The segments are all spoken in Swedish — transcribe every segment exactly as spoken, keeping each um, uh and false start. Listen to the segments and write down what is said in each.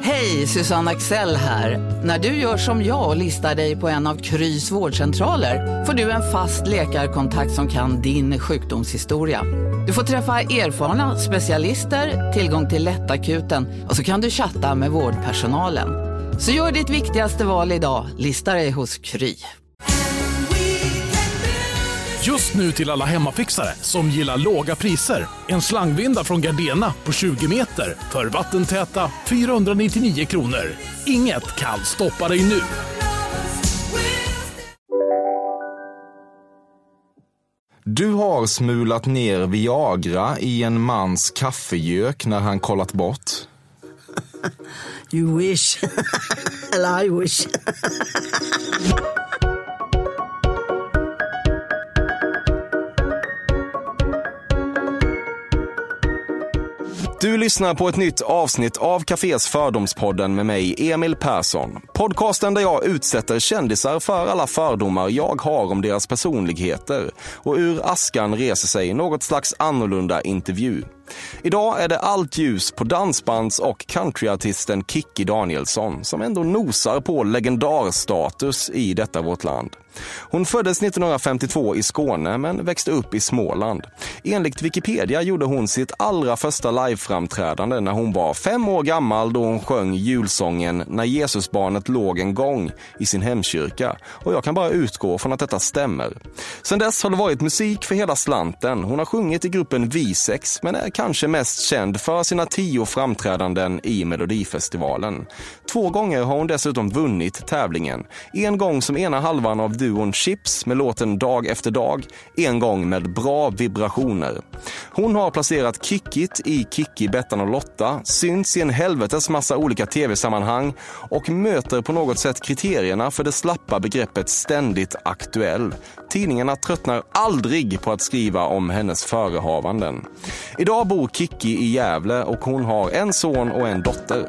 Hej, Susanne Axel här. När du gör som jag och listar dig på en av Krys vårdcentraler får du en fast läkarkontakt som kan din sjukdomshistoria. Du får träffa erfarna specialister, tillgång till lättakuten och så kan du chatta med vårdpersonalen. Så gör ditt viktigaste val idag, listar dig hos Kry. Just nu till alla hemmafixare som gillar låga priser. En slangvinda från Gardena på tjugo meter för vattentäta fyrahundranittionio kronor. Inget kan stoppa dig nu. Du har smulat ner Viagra i en mans kaffegök när han kollat bort. You wish. Eller I wish. Du lyssnar på ett nytt avsnitt av Cafés Fördomspodden med mig, Emil Persson. Podcasten där jag utsätter kändisar för alla fördomar jag har om deras personligheter och ur askan reser sig något slags annorlunda intervju. Idag är det allt ljus på dansbands- och countryartisten Kikki Danielsson som ändå nosar på legendarstatus i detta vårt land. Hon föddes nittonhundrafemtiotvå i Skåne men växte upp i Småland. Enligt Wikipedia gjorde hon sitt allra första liveframträdande när hon var fem år gammal då hon sjöng julsången När Jesusbarnet låg en gång i sin hemkyrka. Och jag kan bara utgå från att detta stämmer. Sen dess har det varit musik för hela slanten. Hon har sjungit i gruppen Visex men är kanske mest känd för sina tio framträdanden i Melodifestivalen. Två gånger har hon dessutom vunnit tävlingen. En gång som ena halvan av duon Chips med låten Dag efter dag, en gång med Bra vibrationer. Hon har placerat Kikkit i Kikki, Bettan och Lotta, syns i en helvetes massa olika tv-sammanhang och möter på något sätt kriterierna för det slappa begreppet ständigt aktuell. Tidningarna tröttnar aldrig på att skriva om hennes förehavanden. Idag bor Kikki i Gävle och hon har en son och en dotter.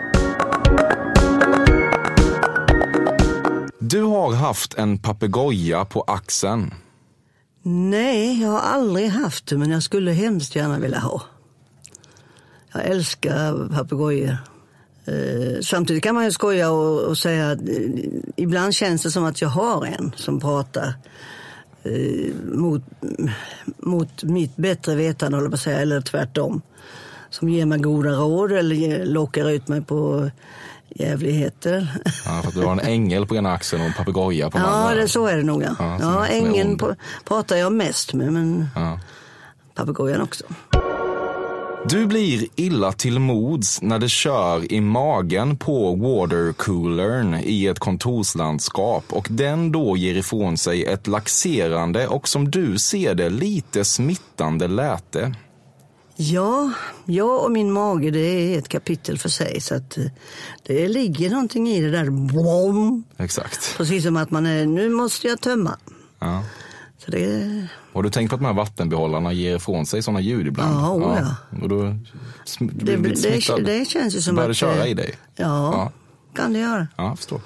Du har haft en papegoja på axeln. Nej, jag har aldrig haft det, men jag skulle hemskt gärna vilja ha. Jag älskar papegojor. Eh, samtidigt kan man ju skoja och, och säga att eh, ibland känns det som att jag har en som pratar eh, mot, mot mitt bättre vetande, eller, säga, eller tvärtom. Som ger mig goda råd eller ger, lockar ut mig på jävligheter. Ja, för att du har en ängel på ena axeln och en papegoja på den ja, andra. Ja, det så är det nog. Ja, ja, ja ängeln på, pratar jag mest med, men ja. Papegojan också. Du blir illa till mods när det kör i magen på watercoolern i ett kontorslandskap och den då ger ifrån sig ett laxerande och som du ser det lite smittande läte. Ja, jag och min mage, det är ett kapitel för sig, så att det ligger någonting i det där. Blom. Exakt. Precis som att man är, nu måste jag tömma. Ja. Så det... Har du tänkt på att de här vattenbehållarna ger ifrån sig sådana ljud ibland? Ja, oh ja. Och då sm- det, det, det känns ju som börjar att... det köra i dig? Ja, ja, kan det göra. Ja, jag förstår.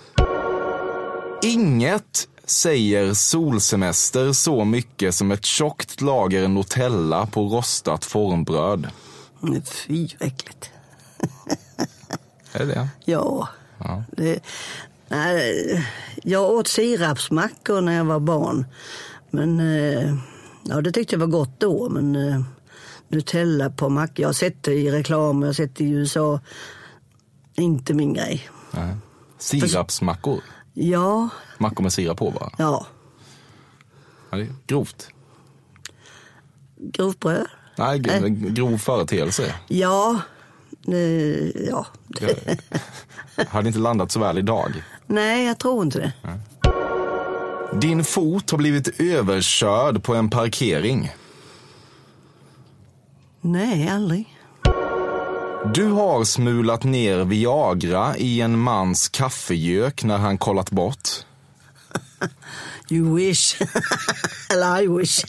Inget säger solsemester så mycket som ett tjockt lager Nutella på rostat formbröd. Fy, äckligt. Är det det? Ja. Ja. Det, nej, jag åt sirapsmackor när jag var barn. Men ja, det tyckte jag var gott då. Men Nutella på mackor, jag har sett det i reklam, jag har sett det i U S A. Inte min grej. Nej. Sirapsmackor? Ja. Mackor med sirap på, va? Ja. Ja, det är grovt. Grovt bröd? Nej, g- grov företeelse. Ja. Eh, ja. Hade inte landat så väl idag? Nej, jag tror inte det. Nej. Din fot har blivit överkörd på en parkering. Nej, aldrig. Du har smulat ner Viagra i en mans kaffegök när han kollat bort. You wish. Eller I wish.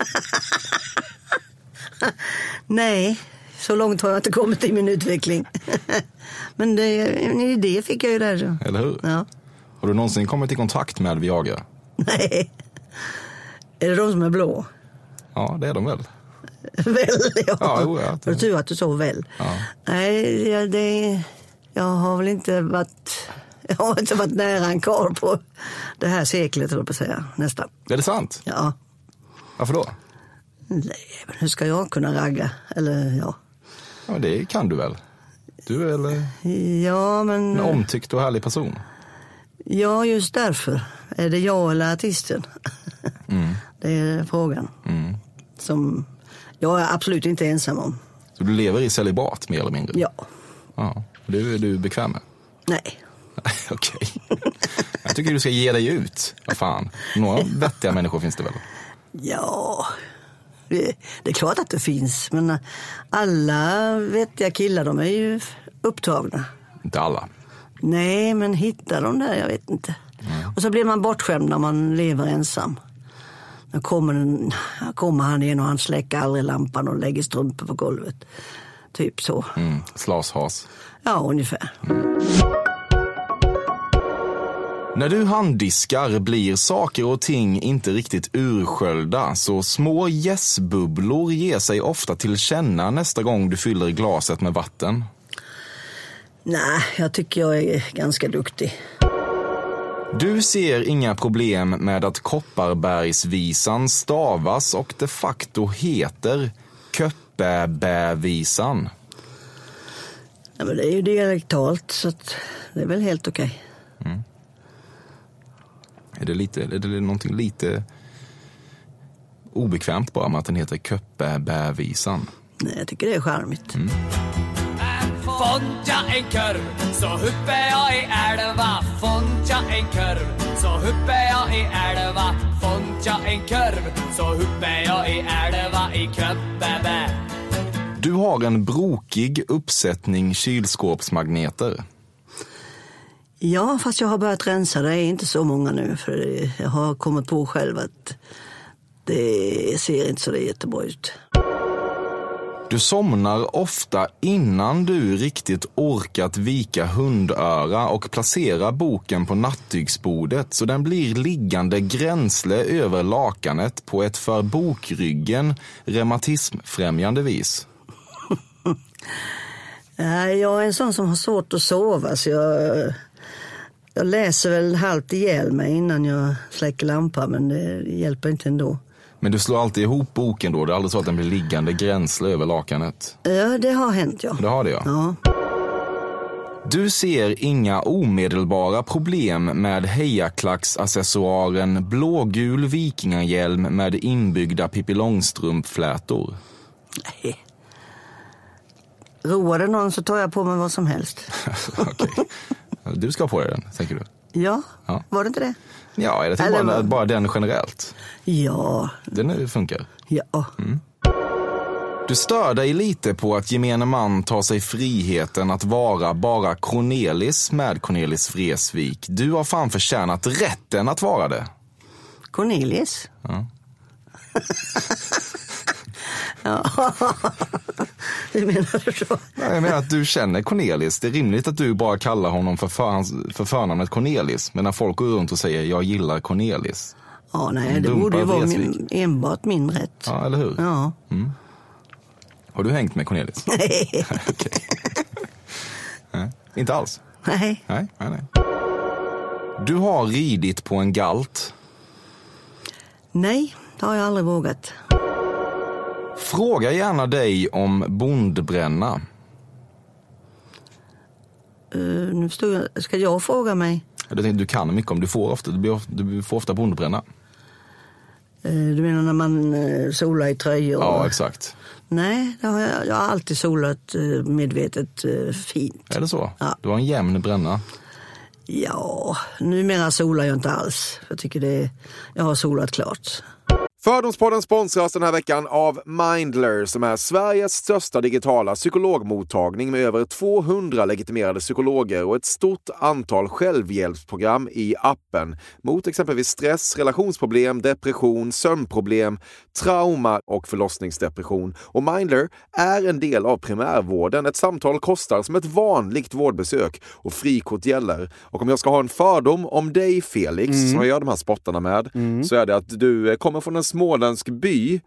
Nej, så långt har jag inte kommit i min utveckling. Men det, en idé fick jag ju där. Eller hur? Ja. Har du någonsin kommit i kontakt med Viagra? Nej. Är det de som är blå? Ja, det är de väl. Väl, ja. Ja, jo, ja. Det var tur att du sa väl. Ja. Nej, det, jag har väl inte varit... Jag har inte varit nära en karl på det här seklet, eller på att säga, nästan. Är det sant? Ja. Varför då? Nej, men hur ska jag kunna ragga? Eller ja. Ja, det kan du väl? Du är eller Ja, men... en omtyckt och härlig person. Ja, just därför. Är det jag eller artisten? Mm. Det är frågan. Mm. Som jag är absolut inte ensam om. Så du lever i celibat, mer eller mindre? Ja. Ja. Du är du bekväm med? Nej. Okej. Jag tycker du ska ge dig ut. Vad fan. Några vettiga människor finns det väl? Ja, det, det är klart att det finns. Men alla vettiga killar, de är ju upptagna. Inte alla. Nej, men hittar de där, jag vet inte. Mm. Och så blir man bortskämd när man lever ensam. Då kommer, en, kommer han igen och han släcker aldrig lampan och lägger strumpor på golvet. Typ så. Mm. Slashas. Ja, ungefär. Mm. När du handdiskar blir saker och ting inte riktigt ursköljda, så små gässbubblor ger sig ofta till känna nästa gång du fyller glaset med vatten. Nej, jag tycker jag är ganska duktig. Du ser inga problem med att Kopparbergsvisan stavas och de facto heter Köppebävisan. Ja, men det är ju dialektalt, så att det är väl helt okej. Mm. Är det lite, är det någonting lite obekvämt bara med att den heter Köppebävisan? Nej, jag tycker det är charmigt. Mm. Fånja en kurv, så huppe jag i älva. Fånja en kurv, så huppe jag i älva. Fånja en kurv, så huppe jag i älva i Köppebä. Du har en brokig uppsättning kylskåpsmagneter. Ja, fast jag har börjat rensa. Det är inte så många nu, för jag har kommit på själv att det ser inte så det jättebra ut. Du somnar ofta innan du riktigt orkat vika hundöra och placera boken på nattduksbordet, så den blir liggande gränsle över lakanet på ett för bokryggen reumatismfrämjande vis. Jag är en sån som har svårt att sova, så jag, jag läser väl halvt ihjäl mig innan jag släcker lampan, men det hjälper inte ändå. Men du slår alltid ihop boken då? Det är aldrig så att den blir liggande gränsle över lakanet? Ja, det har hänt, ja. Det har det, ja. Ja. Du ser inga omedelbara problem med hejaklacksaccessoaren blågul vikingahjälm med inbyggda Pippi Långstrump-flätor? Nej. Roar det någon så tar jag på mig vad som helst. Okej. Du ska på dig den, tänker du? Ja, ja. Var det inte det? Ja, är det till bara, bara den generellt? Ja. Den funkar? Ja. Mm. Du stör dig lite på att gemene man tar sig friheten att vara bara Cornelis med Cornelis Vreeswijk. Du har fan förtjänat rätten att vara det. Cornelis? Ja. Ja. Hur menar du så? Nej, jag menar att du känner Cornelis. Det är rimligt att du bara kallar honom för, för, för förnamnet Cornelis. Men när folk går runt och säger jag gillar Cornelis. Ja, nej, det borde ju vara min, enbart min rätt. Ja, eller hur? Ja. Mm. Har du hängt med Cornelis? Nej. Okej. Nej, inte alls? Nej. Nej, nej, nej. Du har ridit på en galt? Nej, det har jag aldrig vågat. Fråga gärna dig om bondbränna. Uh, nu förstår jag. Ska jag fråga mig? Jag tänkte, du kan mycket om. Du får ofta, du får ofta bondbränna. Uh, du menar när man uh, solar i tröjor? Ja, exakt. Nej, det har jag, jag har alltid solat uh, medvetet uh, fint. Är det så? Ja. Du har en jämn bränna. Ja, numera solar jag inte alls. Jag tycker det, jag har solat klart. Fördomspodden sponsras den här veckan av Mindler som är Sveriges största digitala psykologmottagning med över tvåhundra legitimerade psykologer och ett stort antal självhjälpsprogram i appen mot exempelvis stress, relationsproblem, depression, sömnproblem, trauma och förlossningsdepression. Och Mindler är en del av primärvården. Ett samtal kostar som ett vanligt vårdbesök och frikort gäller. Och om jag ska ha en fördom om dig, Felix, mm. som jag gör de här spottarna med, mm. så är det att du kommer från en småländsk by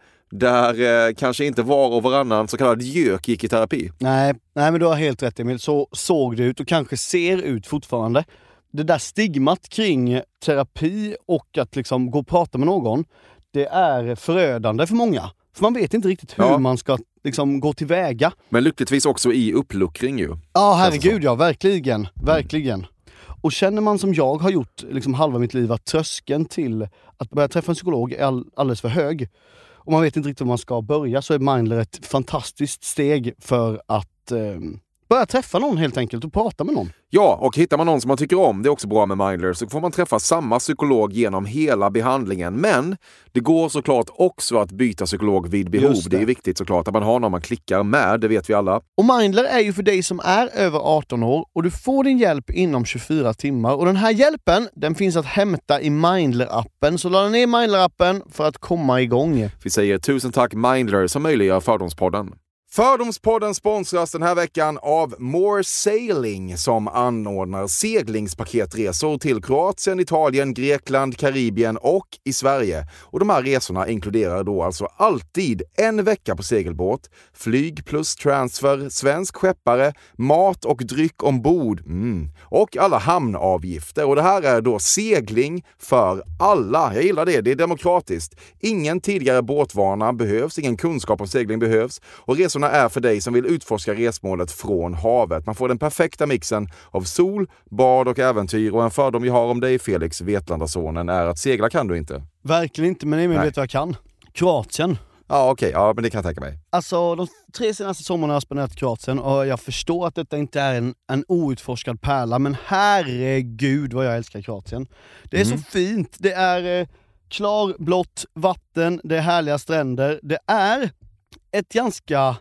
där eh, kanske inte var och varannan så kallad gök gick i terapi. Nej, nej men du har helt rätt Emil. Så såg det ut och kanske ser ut fortfarande. Det där stigmat kring terapi och att liksom gå och prata med någon, det är förödande för många. För man vet inte riktigt hur ja. man ska liksom gå tillväga. Men lyckligtvis också i uppluckring ju. Ja, herregud ja, verkligen. Verkligen. Mm. Och känner man som jag har gjort liksom halva mitt liv att tröskeln till att börja träffa en psykolog är all, alldeles för hög. Och man vet inte riktigt hur man ska börja, så är Mindler ett fantastiskt steg för att eh, börja träffa någon helt enkelt och prata med någon. Ja, och hittar man någon som man tycker om, det är också bra med Mindler, så får man träffa samma psykolog genom hela behandlingen. Men det går såklart också att byta psykolog vid behov. Det. det är viktigt såklart att man har någon man klickar med, det vet vi alla. Och Mindler är ju för dig som är över arton år och du får din hjälp inom tjugofyra timmar. Och den här hjälpen, den finns att hämta i Mindler-appen. Så ladda ner Mindler-appen för att komma igång. Vi säger tusen tack Mindler som möjliggör Fördomspodden. Fördomspodden sponsras den här veckan av More Sailing som anordnar seglingspaketresor till Kroatien, Italien, Grekland, Karibien och i Sverige. Och de här resorna inkluderar då alltså alltid en vecka på segelbåt, flyg plus transfer, svensk skeppare, mat och dryck ombord mm. och alla hamnavgifter. Och det här är då segling för alla. Jag gillar det, det är demokratiskt. Ingen tidigare båtvana behövs, ingen kunskap om segling behövs och resorna är för dig som vill utforska resmålet från havet. Man får den perfekta mixen av sol, bad och äventyr. Och en fördom jag har om dig, Felix, Vetlandasonen, är att segla kan du inte. Verkligen inte, men Emil vet vad jag kan. Kroatien. Ja, okej. Okay. Ja, men det kan jag tänka mig. Alltså, de tre senaste sommarna har jag spenderat i Kroatien och jag förstår att detta inte är en, en outforskad pärla, men herregud vad jag älskar Kroatien. Det är mm. så fint. Det är eh, klarblått vatten, det är härliga stränder. Det är ett ganska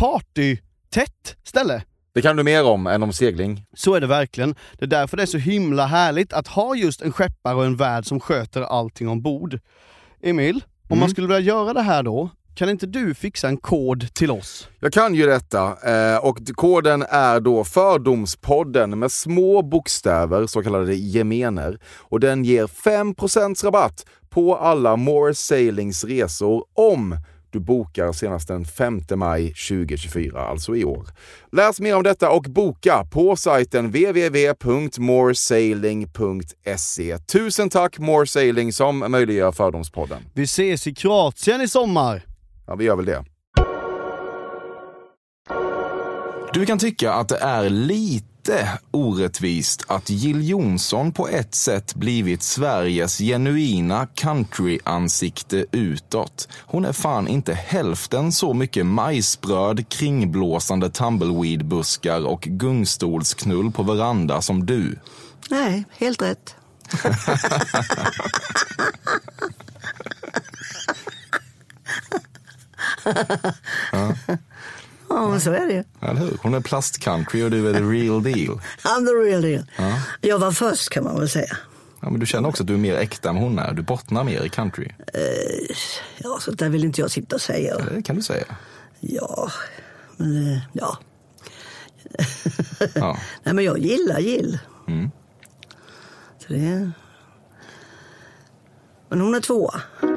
party-tätt ställe. Det kan du mer om än om segling. Så är det verkligen. Det är därför det är så himla härligt att ha just en skeppare och en värd som sköter allting ombord. Emil, mm. om man skulle vilja göra det här då, kan inte du fixa en kod till oss? Jag kan ju detta och koden är då Fördomspodden med små bokstäver, så kallade gemener. Och den ger fem procent rabatt på alla More Sailings resor om du bokar senast den femte maj tjugohundratjugofyra, alltså i år. Läs mer om detta och boka på sajten w w w punkt moresailing punkt se. Tusen tack More Sailing som möjliggör Fördomspodden. Vi ses i Kroatien i sommar. Ja, vi gör väl det. Du kan tycka att det är lite orättvist att Jill Johnson på ett sätt blivit Sveriges genuina country-ansikte utåt. Hon är fan inte hälften så mycket majsbröd, kringblåsande tumbleweed-buskar och gungstolsknull på veranda som du. Nej, helt rätt. Ja. Ja, men så är det ju. Eller hur? Hon är plastcountry och du är the real deal. I'm the real deal. Ja. Jag var först kan man väl säga. Ja, men du känner också att du är mer äkta än hon är. Du bottnar mer i country. Uh, ja, så där vill inte jag sitta och säga. Det kan du säga. Ja, men uh, ja. ja. Nej, men jag gillar Jill. Mm. Så det... Men hon är tvåa.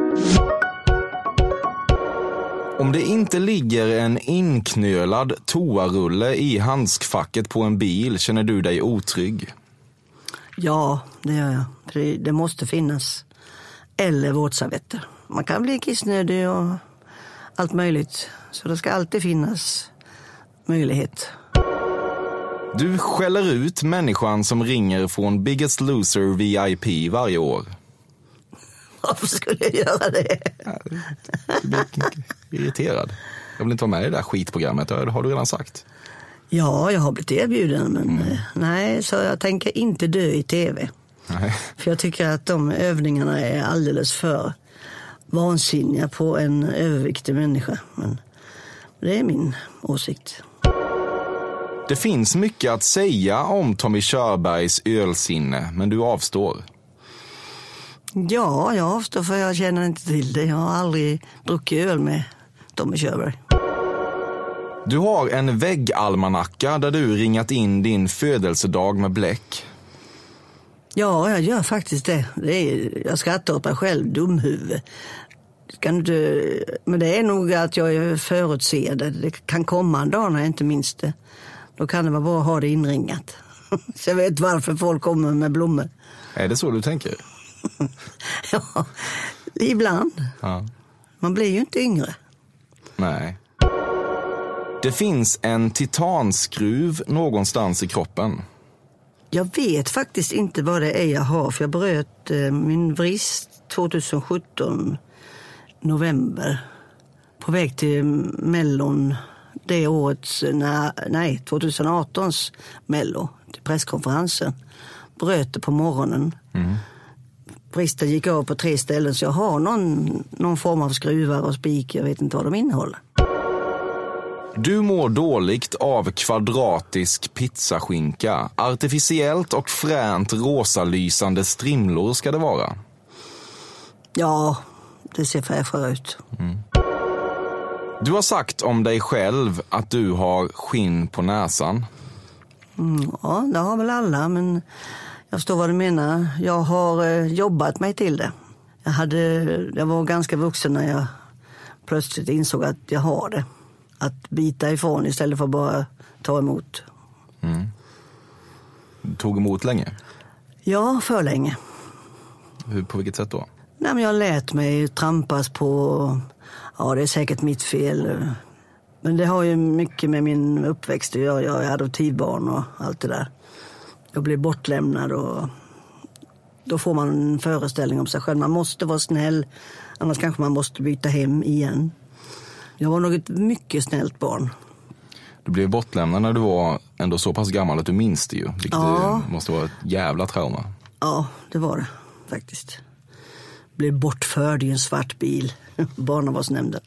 Om det inte ligger en inknölad toarulle i handskfacket på en bil, känner du dig otrygg? Ja, det gör jag. För det, det måste finnas. Eller våtservetter. Man kan bli kissnödig och allt möjligt. Så det ska alltid finnas möjlighet. Du skäller ut människan som ringer från Biggest Loser V I P varje år. Varför skulle jag göra det? Du blir irriterad. Jag vill inte vara med i det där skitprogrammet, det har du redan sagt. Ja, jag har blivit erbjuden, men mm. nej, så jag tänker inte dö i tv. Nej. För jag tycker att de övningarna är alldeles för vansinniga på en överviktig människa. Men det är min åsikt. Det finns mycket att säga om Tommy Körbergs ölsinne, men du avstår. Ja, jag avstår för jag känner inte till det. Jag har aldrig druckit öl med Tommy Körberg. Du har en väggalmanacka där du ringat in din födelsedag med bläck. Ja, jag gör faktiskt det. det är, jag skrattar åt mig själv, dumhuvud. kan du, men det är nog att jag är förutseende. Det kan komma en dag när jag inte minns det. Då kan det vara bra att ha det inringat. Så jag vet varför folk kommer med blommor. Är det så du tänker? Ja, ibland. Ja. Man blir ju inte yngre. Nej. Det finns en titanskruv någonstans i kroppen. Jag vet faktiskt inte vad det är jag har. För jag bröt eh, min vrist tjugosjutton november. På väg till Mellon det årets, nej, nej tjugoartons Mello. Till presskonferensen. Bröt det på morgonen. Mm. Bristen gick av på tre ställen. Så jag har någon, någon form av skruvar och spik. Jag vet inte vad de innehåller. Du mår dåligt av kvadratisk pizzaskinka. Artificiellt och fränt rosalysande strimlor ska det vara. Ja, det ser fräschare ut. Mm. Du har sagt om dig själv att du har skinn på näsan. Mm, ja, det har väl alla, men jag förstår vad du menar. Jag har eh, jobbat mig till det. Jag, hade, jag var ganska vuxen när jag plötsligt insåg att jag har det. Att bita ifrån istället för bara ta emot. Mm. Du tog emot länge? Ja, för länge. Hur, på vilket sätt då? Nej, men jag lät mig trampas på. Ja, det är säkert mitt fel. Men det har ju mycket med min uppväxt att göra. Jag är adoptivbarn och allt det där. Jag blev bortlämnad och då får man en föreställning om sig själv. Man måste vara snäll, annars kanske man måste byta hem igen. Jag var nog ett mycket snällt barn. Du blev bortlämnad när du var ändå så pass gammal att du minns det ju. Vilket ja. måste vara ett jävla trauma. Ja, det var det faktiskt. Blev bortförd i en svart bil. Barnavårdsnämnden.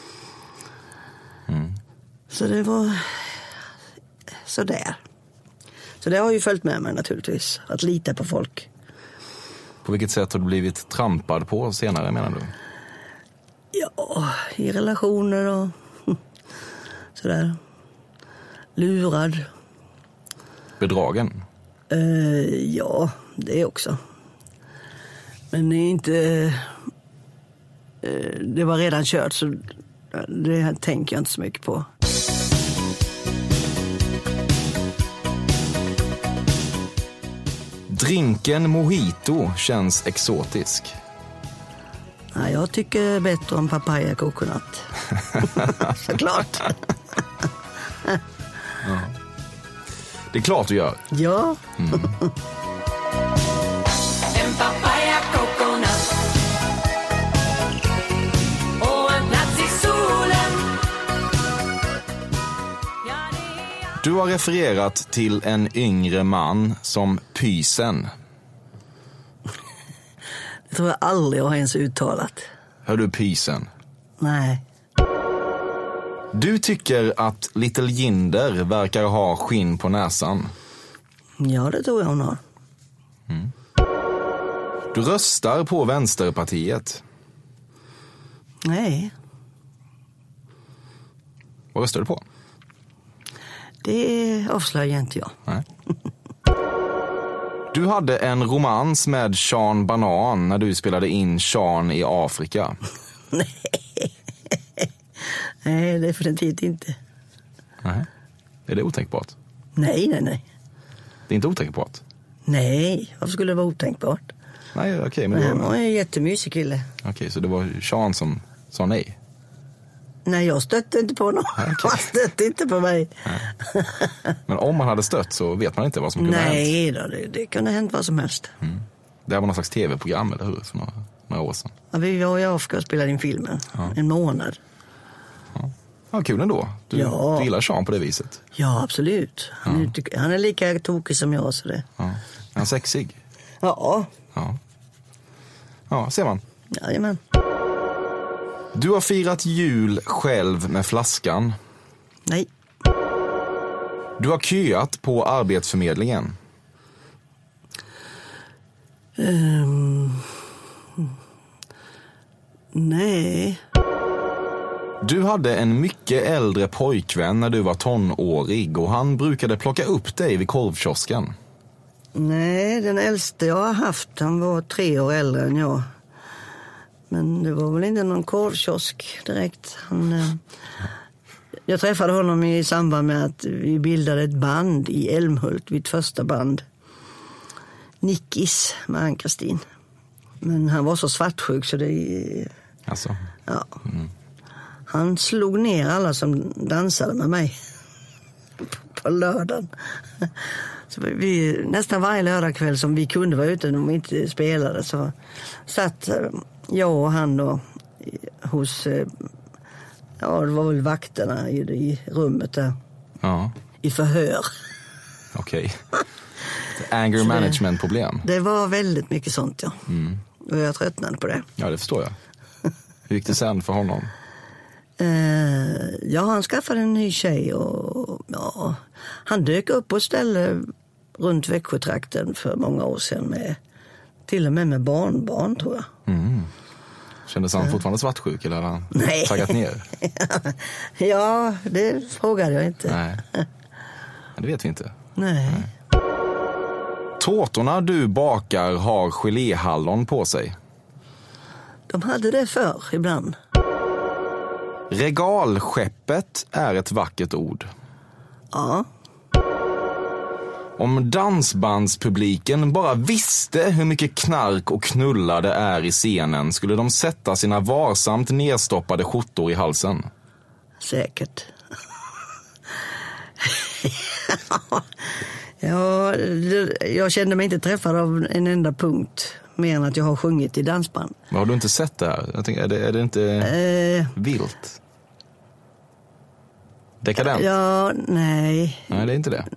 Mm. Så det var så där. Så det har ju följt med mig naturligtvis. Att lita på folk. På vilket sätt har du blivit trampad på senare, menar du? Ja, i relationer och sådär. Lurad. Bedragen? Uh, ja, det också. Men inte... Uh, det var redan kört, så det tänker jag inte så mycket på. Drinken mojito känns exotisk. Ja, jag tycker bättre om papaya coconut. Såklart. Ja. Det är klart du gör. Ja. Mm. En papaya coconut och en plats i solen. Du har refererat till en yngre man som pysen. Det tror jag aldrig har ens uttalat. Hör du pysen? Nej. Du tycker att Little Jinder verkar ha skinn på näsan. Ja, det tror jag hon har. Mm. Du röstar på Vänsterpartiet. Nej. Vad röstar du på? Det avslöjar inte jag. Nej. Du hade en romans med Sean Banan när du spelade in Sean i Afrika. Nej. Nej, definitivt inte. Nej. Är det otänkbart? Nej, nej, nej. Det är inte otänkbart? Nej, varför skulle det vara otänkbart? Nej, okej. Okay, men nej, det var... han är en jättemysig kille. Okej, okay, så det var Sean som sa nej? Nej, jag stötte inte på någon. Nej, okay. Han stötte inte på mig. Nej. Men om man hade stött så vet man inte vad som kunde ha hänt. Nej, då, det, det kunde ha hänt vad som helst. Mm. Det var någon slags tv-program, eller hur? För några, några år sedan. Ja, vi var i Afrika och spelade in filmen. Ja. En månad. Ja, ja kul ändå. Du, ja. du gillar Sean på det viset. Ja, absolut. Han, ja. är, han är lika tokig som jag. Så det. Ja. Är han sexig? Ja. Ja, ja ser man. Jajamän. Du har firat jul själv med flaskan. Nej. Du har köat på Arbetsförmedlingen. Um, nej. Du hade en mycket äldre pojkvän när du var tonårig och han brukade plocka upp dig vid korvkiosken. Nej, den äldste jag har haft, han var tre år äldre än jag. Men det var väl inte någon korvkiosk direkt. Han, eh, jag träffade honom i samband med att vi bildade ett band i Älmhult, mitt första band. Nickis med Ann-Kristin. Men han var så svartsjuk så det... Alltså. Ja. Mm. Han slog ner alla som dansade med mig på lördagen. Så vi, nästan varje lördagkväll som vi kunde vara ute när vi inte spelade så satt jag och han då hos, ja det var väl vakterna i, i rummet där. Ja. I förhör. Okej. Anger management problem. Det var väldigt mycket sånt, ja. Mm. Och jag tröttnade på det. Ja, det förstår jag. Hur gick det sen för honom? Uh, ja, han skaffade en ny tjej och ja, han dök upp på ett ställe runt Växjötrakten för många år sedan med, till och med med barnbarn, tror jag. Mm. Kändes han uh. fortfarande svartsjuk eller hade han Nej. taggat ner? Ja, det frågade jag inte. Nej, det vet vi inte. Nej. Nej. Tårtorna du bakar har geléhallon på sig. De hade det förr ibland. Regalskeppet är ett vackert ord. Ja. Om dansbandspubliken bara visste hur mycket knark och knulla det är i scenen skulle de sätta sina varsamt nedstoppade skjortor i halsen. Säkert. Ja, jag kände mig inte träffad av en enda punkt mer än att jag har sjungit i dansband. Men har du inte sett det här? Jag tänker, är, det, är det inte eh, vilt? Dekadent? Ja, nej. Nej, det är inte det.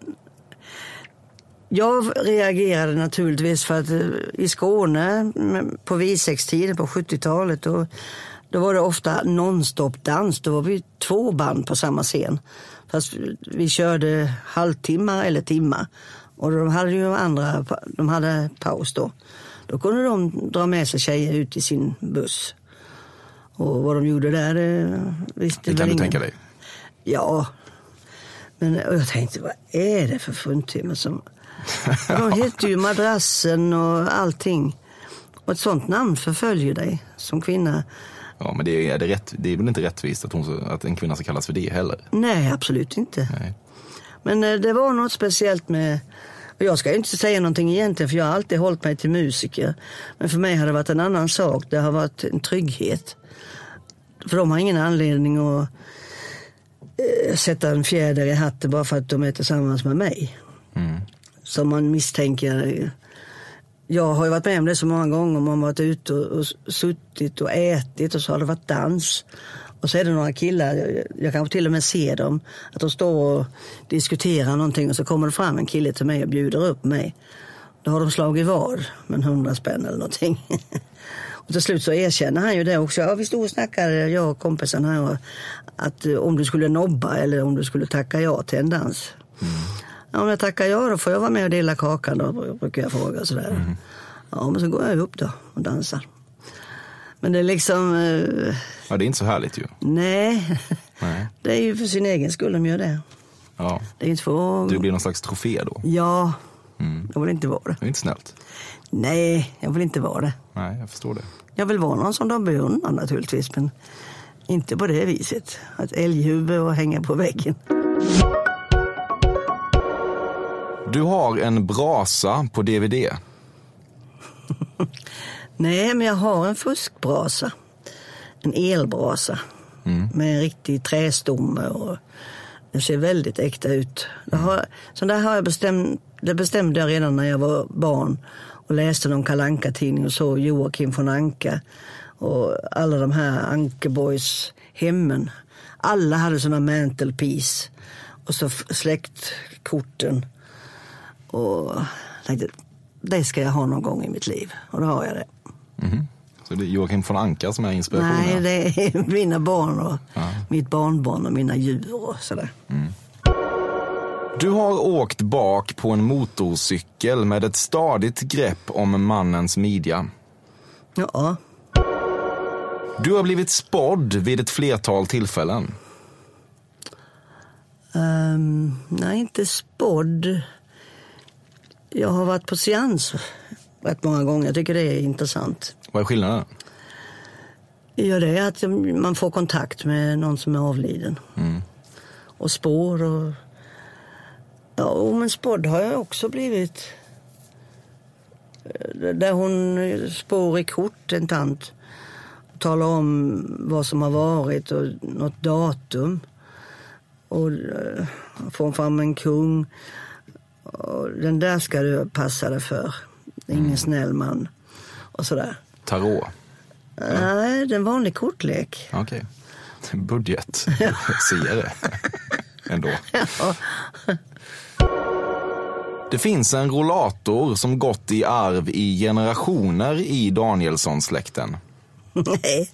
Jag reagerade naturligtvis för att i Skåne på V sex-tiden på sjuttiotalet då, då var det ofta non-stop-dans. Då var vi två band på samma scen. Fast vi körde halvtimmar eller timmar. Och de hade ju andra, de hade paus då. Då kunde de dra med sig tjejer ut i sin buss. Och vad de gjorde där, det visste det kan du ingen. tänka dig? Ja. Men jag tänkte, vad är det för fruntimmer som... De heter ju Madrassen och allting. Och ett sånt namn förföljer dig som kvinna. Ja, men det är, är det, rätt, det är väl inte rättvist att, hon, att en kvinna ska kallas för det heller? Nej, absolut inte. Nej. Men det var något speciellt med... Och jag ska ju inte säga någonting egentligen, för jag har alltid hållit mig till musiker. Men för mig har det varit en annan sak. Det har varit en trygghet. För de har ingen anledning att eh, sätta en fjäder i hatten bara för att de är tillsammans med mig. Mm. Som man misstänker. Jag har ju varit med om det så många gånger. Man har varit ute och, och suttit och ätit och så har det varit dans. Och så är det några killar, jag, jag kanske till och med ser dem, att de står och diskuterar någonting och så kommer det fram en kille till mig och bjuder upp mig. Då har de slagit vad med en hundra spänn eller någonting. Och till slut så erkänner han ju det också. Ja, vi stod och snackade, jag och kompisen här, att om du skulle nobba eller om du skulle tacka ja till en dans. Mm. Ja, om jag tackar ja då får jag vara med och dela kakan då, brukar jag fråga sådär. Mm. Ja, men så går jag upp då och dansar. Men det är liksom... Eh, ja, det är inte så härligt ju. Nej, nej. Det är ju för sin egen skull de gör det. Ja. Det är inte för... Du blir någon slags trofé då? Ja, mm. Jag vill inte vara det. Det är inte snällt. Nej, jag vill inte vara det. Nej, jag förstår det. Jag vill vara någon som de beundrar naturligtvis, men inte på det viset. Att älghuvud och hänga på väggen. Du har en brasa på D V D. Nej, men jag har en fuskbrasa. En elbrasa. Mm. Med en riktig trästomme och den ser väldigt äkta ut. Det har, så där har jag bestämt, det bestämde jag redan när jag var barn och läste någon Kalle Anka-tidning och så Joakim von Anka och alla de här Ankeboys hemmen. Alla hade såna mantelpiece och så släktkorten och tänkte, det ska jag ha någon gång i mitt liv och då har jag det. Mm. Så det är Joakim von Anka som är inspirationen? Nej, det är mina barn och ja. Mitt barnbarn och mina djur och sådär. Mm. Du har åkt bak på en motorcykel med ett stadigt grepp om mannens midja. Ja. Du har blivit spådd vid ett flertal tillfällen. Um, nej, inte spådd. Jag har varit på seans rätt många gånger. Jag tycker det är intressant. Vad är skillnaden? Ja, det är att man får kontakt med någon som är avliden. Mm. Och spår och... Ja, men spådd har jag också blivit. Där hon spår i kort, en tant. Talar om vad som har varit och något datum. Och får fram en kung. Och den där ska du passa dig för. Ingen mm. snäll man. Och sådär. Tarot? Nej, det är en vanlig kortlek. Okej. Okay. Budget. Ser det. Ändå. Ja. Det finns en rollator som gått i arv i generationer i Danielsson-släkten. Nej.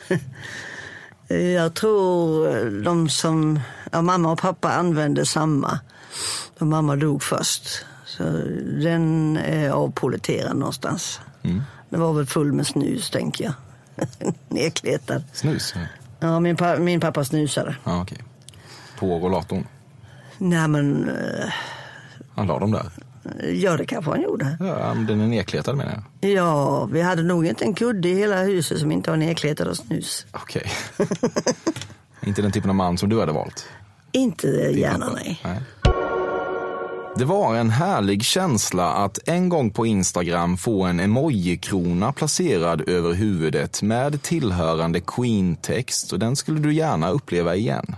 Jag tror de som... Ja, mamma och pappa använde samma. Och mamma dog först. Så den är avpoliterad någonstans. Mm. Det var väl full med snus, tänker jag. Nedkletad. Snus? Ja, min, pa- min pappa snusade. Ja, okej. På rollatorn? Nej, men... Uh... Han la dem där? Ja, det kanske han gjorde. Ja, men den är nedkletad, menar jag. Ja, vi hade nog inte en kudde i hela huset som inte var nedkletad av snus. Okej. Inte den typen av man som du hade valt? Inte gärna, nej. nej. Det var en härlig känsla att en gång på Instagram få en emoji-krona placerad över huvudet med tillhörande Queen-text, och den skulle du gärna uppleva igen.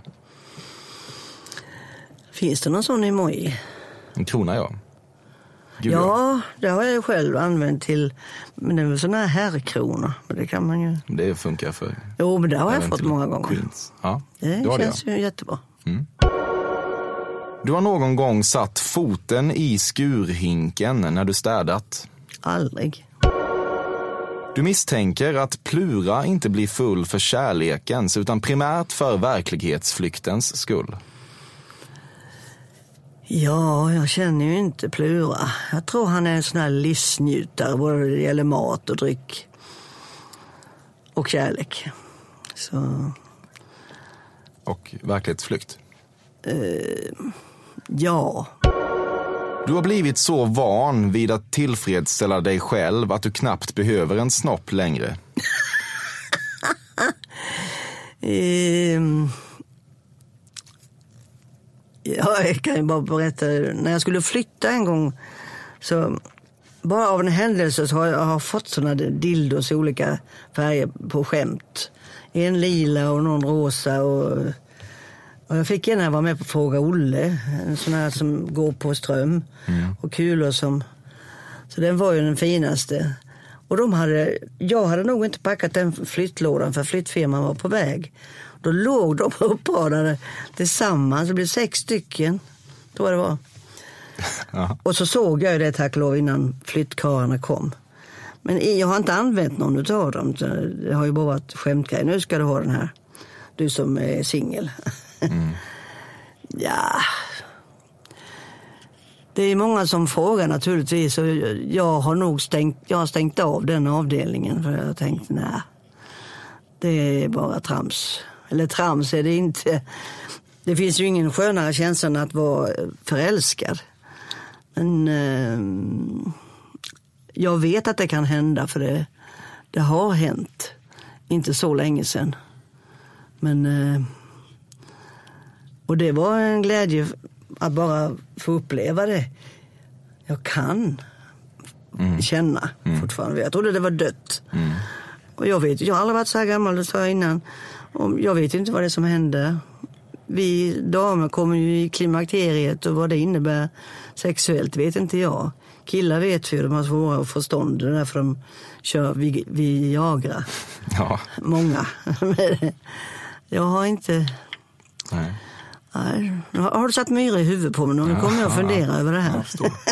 Finns det någon sån emoji? En krona, ja. Gud, ja, det har jag själv använt till, men det är väl såna här herrkronor, men det kan man ju... Det funkar för... Jo, men det har jag fått många gånger. Queens. Ja, det känns det, ja. ju jättebra. Mm. Du har någon gång satt foten i skurhinken när du städat? Aldrig. Du misstänker att Plura inte blir full för kärlekens utan primärt för verklighetsflyktens skull. Ja, jag känner ju inte Plura. Jag tror han är en sån här livsnjutare, både det gäller mat och dryck. Och kärlek. Så... Och verklighetsflykt? Uh, ja. Du har blivit så van vid att tillfredsställa dig själv att du knappt behöver en snopp längre. um, ja, jag kan ju bara berätta. När jag skulle flytta en gång, så bara av en händelse så har jag har fått såna dildos i olika färger på skämt. En lila och någon rosa och... Och jag fick gärna vara med på Fråga Olle, en sån här som går på ström mm. och kulor som... Så den var ju den finaste. Och de hade, jag hade nog inte packat den flyttlådan för flyttfirman var på väg. Då låg de uppradade tillsammans, det blev sex stycken, tror jag det var. Ja. Och så såg jag ju det, tack och lov, innan flyttkarlarna kom. Men jag har inte använt någon av dem, det har ju bara varit skämtgrej. Nu ska du ha den här, du som är singel. Mm. Ja, det är många som frågar naturligtvis, och jag har nog stängt, jag har stängt av den avdelningen, för jag tänkte nej, det är bara trams. Eller trams är det inte. Det finns ju ingen skönare känsla än att vara förälskad. Men eh, jag vet att det kan hända, för det, det har hänt. Inte så länge sedan. Men eh, och det var en glädje att bara få uppleva det. Jag kan mm. känna mm. fortfarande. Jag trodde det var dött. Mm. Och jag vet, jag har aldrig varit så här gammal, det sa jag innan. Och jag vet inte vad det är som hände. Vi damer kommer ju i klimakteriet, och vad det innebär sexuellt vet inte jag. Killar vet ju, de har svåra att förstånd, det är därför de kör vi, vi jagar. Ja. Många. Jag har inte... Nej. Nej. Har du satt myra i huvudet på mig? Nu kommer jag att fundera ja, över det här.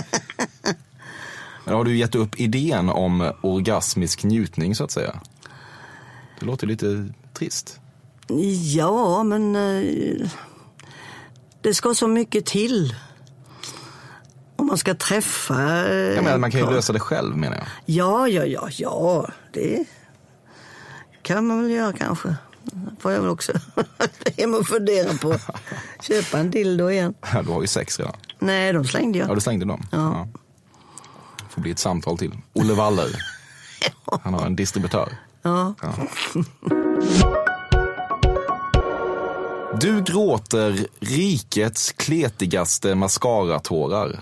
Men har du gett upp idén om orgasmisk njutning, så att säga? Det låter lite trist. Ja, men eh, det ska så mycket till. Om man ska träffa... Eh, ja, men man kan ju lösa det själv, menar jag. Ja, ja, ja, ja. Det kan man väl göra kanske. Får jag väl också hem och fundera på. Köpa en dildo igen. Ja, du har ju sex redan. Nej, de slängde jag. Ja, du slängde dem. Ja. Ja. Får bli ett samtal till. Olle Waller. Ja. Han har en distributör. Ja. Ja. Du gråter rikets kletigaste mascaratårar.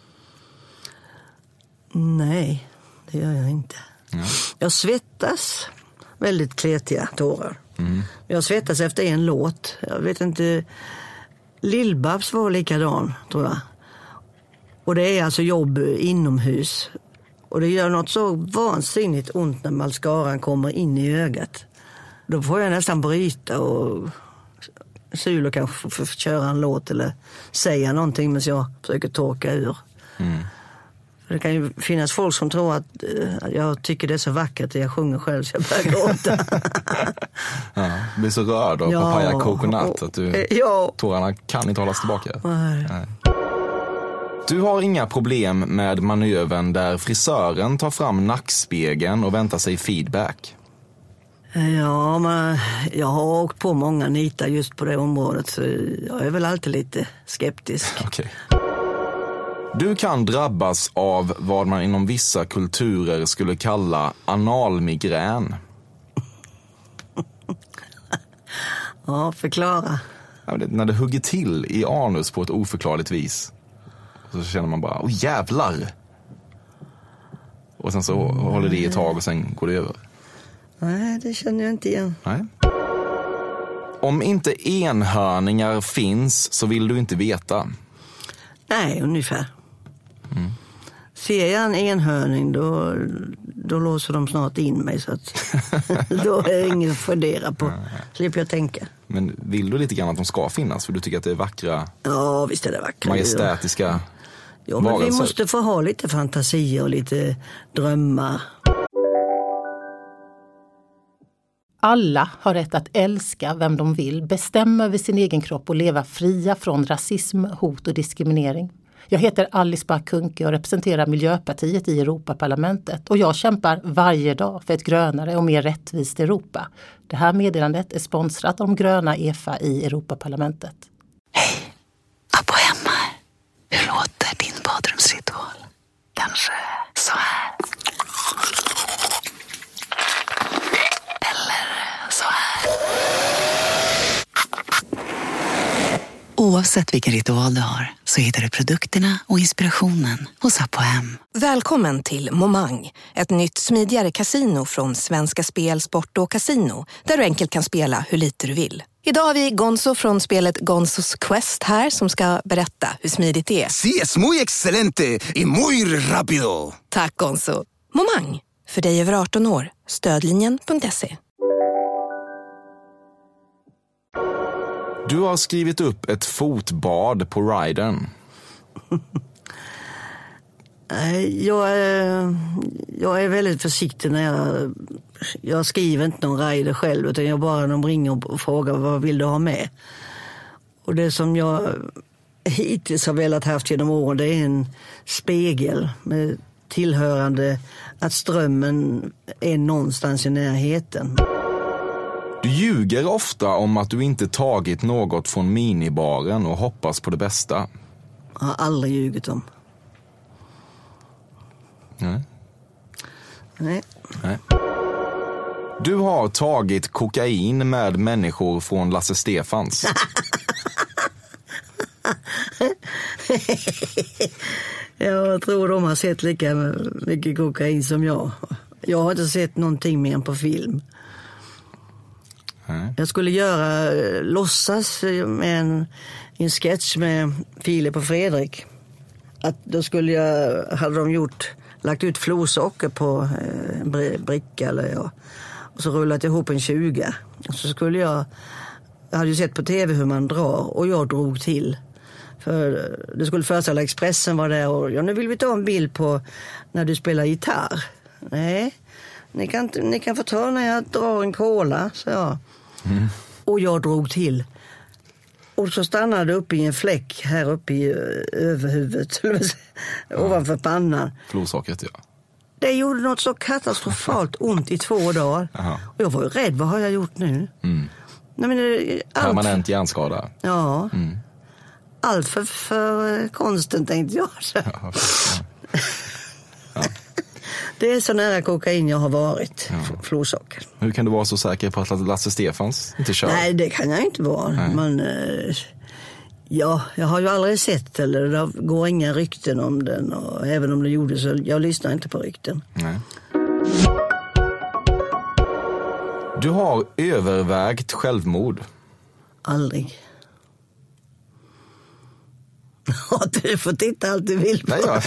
Nej, det gör jag inte. Ja. Jag svettas väldigt kletiga tårar. Mm. Jag svettas efter en låt. Jag vet inte, Lill-Babs var likadan, tror jag. Och det är alltså jobb inomhus. Och det gör något så vansinnigt ont när mascaran kommer in i ögat. Då får jag nästan bryta och Sulo kanske får köra en låt eller säga någonting medan jag försöker torka ur. Mm. Det kan ju finnas folk som tror att jag tycker det är så vackert att jag sjunger själv så jag börjar gråta. Ja, du blir så rörd av ja, Papaya Coconut att du, ja. tårarna kan inte hållas tillbaka. Nej. Nej. Du har inga problem med manövern där frisören tar fram nackspegeln och väntar sig feedback. Ja, men jag har åkt på många nitar just på det området så jag är väl alltid lite skeptisk. Okej. Du kan drabbas av vad man inom vissa kulturer skulle kalla analmigrän. Ja, förklara. Ja, det, när det hugger till i anus på ett oförklarligt vis. Så känner man bara, åh jävlar! Och sen så mm. håller det i ett tag och sen går det över. Nej, det känner jag inte igen. Nej. Om inte enhörningar finns så vill du inte veta. Nej, ungefär. Mm. Ser jag en enhörning då, då låser de snart in mig så att då är det inget att fundera på. Slipper jag tänka. Men vill du lite grann att de ska finnas? För du tycker att det är vackra, ja, visst är det vackra, majestätiska ja, men varelser. Vi måste få ha lite fantasi och lite drömmar. Alla har rätt att älska vem de vill, bestämma över sin egen kropp och leva fria från rasism, hot och diskriminering. Jag heter Alice Bah Kuhnke och representerar Miljöpartiet i Europaparlamentet och jag kämpar varje dag för ett grönare och mer rättvist Europa. Det här meddelandet är sponsrat av de gröna E F A i Europaparlamentet. Hej, Abbo hemma här. Hur låter din badrumsritual? Kanske så här. Eller så här. Oavsett vilken ritual du har så hittar du produkterna och inspirationen hos Apohem. Välkommen till Momang, ett nytt smidigare kasino från Svenska Spel, Sport och Casino, där du enkelt kan spela hur lite du vill. Idag har vi Gonzo från spelet Gonzos Quest här som ska berätta hur smidigt det är. Sí, es muy excelente y muy rápido. Tack Gonzo. Momang, för dig över arton år. Stödlinjen punkt se. Du har skrivit upp ett fotbad på ridern. Jag är, jag är väldigt försiktig när jag, jag skriver inte någon rider själv utan jag bara de ringer och frågar vad vill du ha med. Och det som jag hittills har velat haft genom åren det är en spegel med tillhörande att strömmen är någonstans i närheten. Du ljuger ofta om att du inte tagit något från minibaren och hoppas på det bästa. Jag har aldrig ljugit om. Nej. Nej. Nej. Du har tagit kokain med människor från Lasse Stefans. Jag tror de har sett lika mycket kokain som jag. Jag har inte sett någonting mer än på film. Nej. Jag skulle göra låtsas med en, en sketch med Filip och Fredrik. Att då skulle jag, hade de gjort, lagt ut florsocker på en bricka eller ja. Och så rullat ihop en tjuga. Och så skulle jag, jag hade ju sett på tv hur man drar och jag drog till. För det skulle föreställa Expressen var där och ja, nu vill vi ta en bild på när du spelar gitarr. Nej, ni kan, ni kan få ta när jag drar en cola, så jag. Mm. Och jag drog till. Och så stannade det uppe i en fläck här uppe i överhuvudet, ja. Ovanför pannan. Florsockret, ja. Det gjorde något så katastrofalt ont i två dagar. Aha. Och jag var ju rädd, vad har jag gjort nu? Mm. Nej, men det, allt... Permanent hjärnskada. Ja. Mm. Allt för, för konsten tänkte jag. Ja, ja. Ja. Det är så nära kokain jag har varit, ja. Florsocker. Hur kan du vara så säker på att Lasse Stefans inte kör? Nej, det kan jag inte vara. Nej. Men, eh, ja, jag har ju aldrig sett eller det går inga rykten om den. Och även om det gjorde så, jag lyssnar inte på rykten. Nej. Du har övervägt självmord. Aldrig. Du får titta allt du vill på. Nej, ja.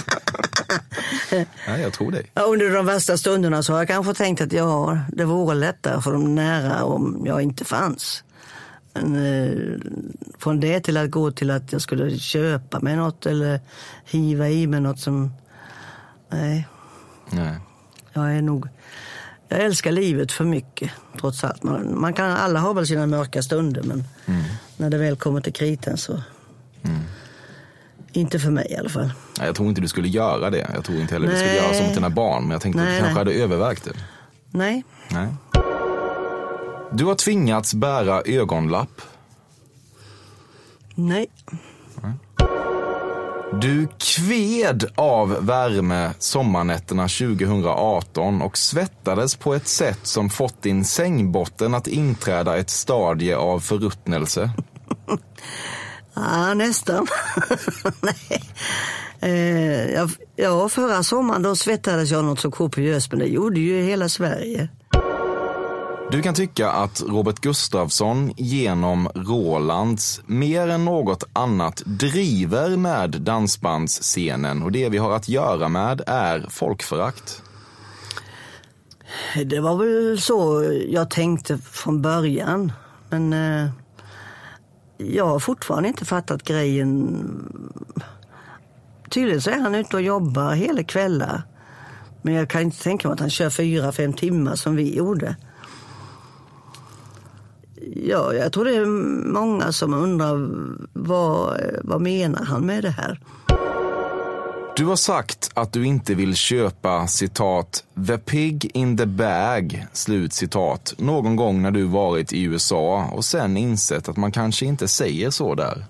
Nej, jag tror dig. Ja, under de värsta stunderna så har jag kanske tänkt att ja, det vore lättare för de nära om jag inte fanns. Men eh, från det till att gå till att jag skulle köpa mig något eller hiva i mig något som... Nej. Nej. Jag är nog... Jag älskar livet för mycket, trots allt. Man, man kan, alla har väl sina mörka stunder, men mm. när det väl kommer till kriten så... Mm. Inte för mig i alla fall. Nej, jag tror inte du skulle göra det. Jag tror inte heller nej. Du skulle göra som dina barn. Men jag tänkte nej, att du kanske nej. hade övervägt det. Nej. Nej. Du har tvingats bära ögonlapp. Nej. Nej. Du kved av värme sommarnätterna tjugohundraarton och svettades på ett sätt som fått din sängbotten att inträda ett stadie av förruttnelse. Ja, nästan. Nej. Eh, jag, ja, förra sommaren då svettades jag något så kopiöst, men det gjorde ju hela Sverige. Du kan tycka att Robert Gustafsson genom Rolands mer än något annat driver med dansbandsscenen, och det vi har att göra med är folkförakt. Det var väl så jag tänkte från början, men eh, jag har fortfarande inte fattat grejen. Tydligen så är han ute och jobbar hela kvällar, men jag kan inte tänka mig att han kör fyra, fem timmar som vi gjorde. Ja, jag tror det är många som undrar vad, vad menar han med det här? Du har sagt att du inte vill köpa, citat, the pig in the bag, slut citat, någon gång när du varit i U S A och sen insett att man kanske inte säger så där.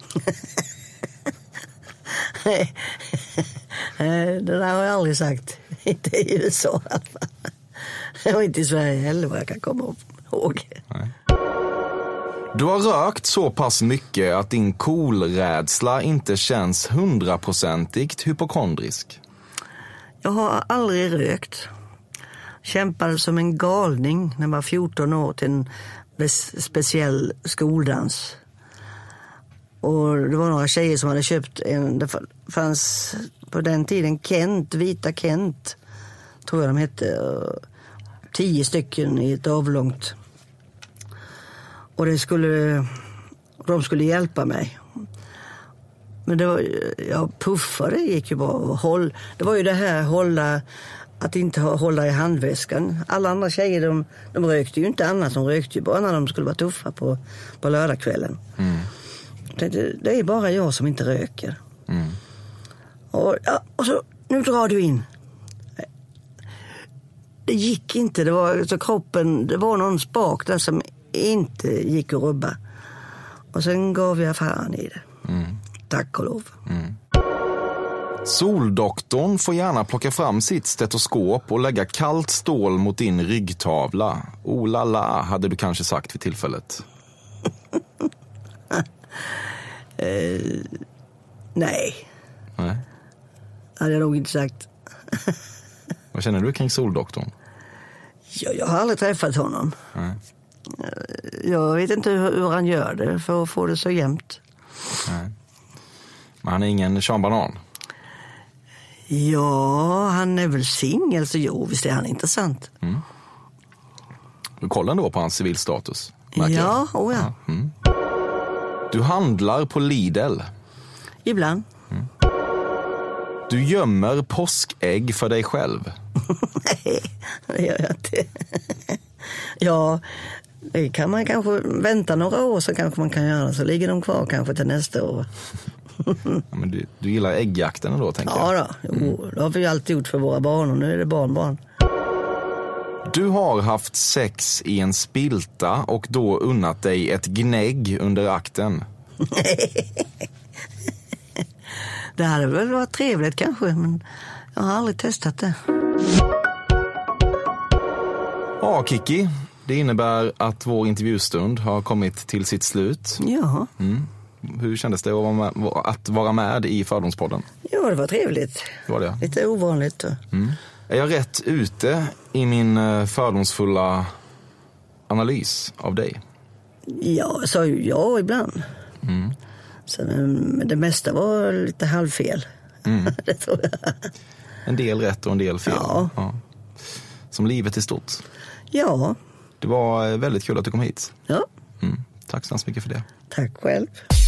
Nej, det där har jag aldrig sagt. Inte i U S A. Och inte i Sverige heller, vad jag kan komma ihåg. Nej. Du har rökt så pass mycket att din kolrädsla inte känns hundraprocentigt hypokondrisk. Jag har aldrig rökt. Kämpade som en galning när jag var fjorton år till en speciell skoldans. Och det var några tjejer som hade köpt en, det fanns på den tiden Kent, vita Kent, tror jag de hette, tio stycken i ett avlångt. Och det skulle, de skulle hjälpa mig. Men det var, jag puffade, det gick ju bra. Håll, det var ju det här hålla, att inte hålla i handväskan. Alla andra tjejer, de, de rökte ju inte annat, de rökte ju bara när de skulle vara tuffa på, på lördagskvällen. Mm. Det, det är bara jag som inte röker. Mm. Och, ja, och så, nu drar du in. Det gick inte, det var så kroppen, det var någon spak där som inte gick att rubba. Och sen gav jag fan i det. Mm. Tack och lov. Mm. Soldoktorn får gärna plocka fram sitt stetoskop och lägga kallt stål mot din ryggtavla. Oh la la, hade du kanske sagt vid tillfället. eh, nej. Nej. Hade jag nog inte sagt. Vad känner du kring soldoktorn? Ja, jag har aldrig träffat honom. Nej. Jag vet inte hur, hur han gör det för att få det så jämnt. Nej. Men han är ingen Sean Banan? Ja, han är väl singel, så jo, visst är han intressant. Mm. Du kollar då på hans civilstatus? Ja, oh ja. ja. Mm. Du handlar på Lidl? Ibland. Mm. Du gömmer påskägg för dig själv? Nej, det gör jag inte. Ja, det kan man kanske vänta några år, så kanske man kan göra, så ligger de kvar kanske till nästa år. Ja, men du, du gillar äggjakten då, tänker ja, jag? Ja, jo, det har vi alltid gjort för våra barn, och nu är det barnbarn. Du har haft sex i en spilta och då unnat dig ett gnägg under akten. Det hade väl varit trevligt kanske, men jag har aldrig testat det. Ja, Kiki, det innebär att vår intervjustund har kommit till sitt slut. Ja. Mm. Hur kändes det att vara med, att vara med i Fördomspodden? Ja, det var trevligt. Var det? Lite ovanligt. Mm. Är jag rätt ute i min fördomsfulla analys av dig? Ja, jag sa ju ja ibland. Mm. Så, men det mesta var lite halvfel. Mm. Det tror jag. En del rätt och en del fel. Ja. Ja. Som livet är stort. Ja. Det var väldigt kul att du kom hit. Ja. Mm. Tack så mycket för det. Tack själv.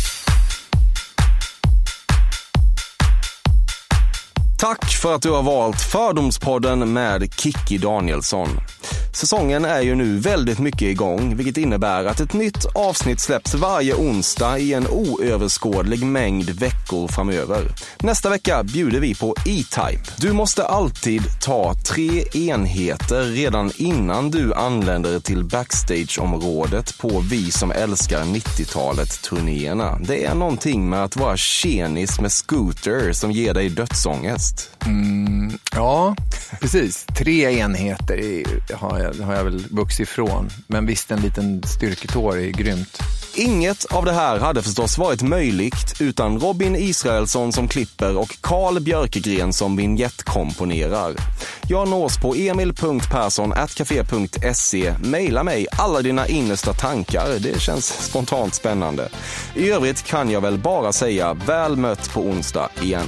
Tack för att du har valt Fördomspodden med Kiki Danielsson. Säsongen är ju nu väldigt mycket igång, vilket innebär att ett nytt avsnitt släpps varje onsdag i en oöverskådlig mängd veckor framöver. Nästa vecka bjuder vi på E-Type. Du måste alltid ta tre enheter redan innan du anländer till backstageområdet på Vi som älskar nittiotalet-turnéerna. Det är någonting med att vara tjenis med Scooter som ger dig dödsångest. Mm, ja, precis. Tre enheter i, har, jag, har jag väl vuxit ifrån. Men visst, en liten styrketår är grymt. Inget av det här hade förstås varit möjligt utan Robin Israelsson som klipper och Carl Björkegren som vignettkomponerar. Jag nås på emil punkt persson at café punkt se. Maila mig alla dina innersta tankar. Det känns spontant spännande. I övrigt kan jag väl bara säga väl mött på onsdag igen.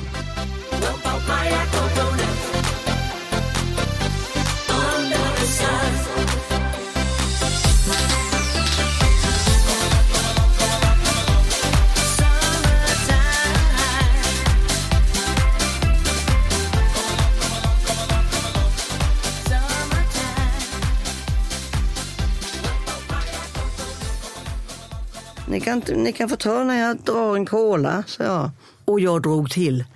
Ni kan, ni kan få ta när jag drar en cola, så jag. Och jag drog till.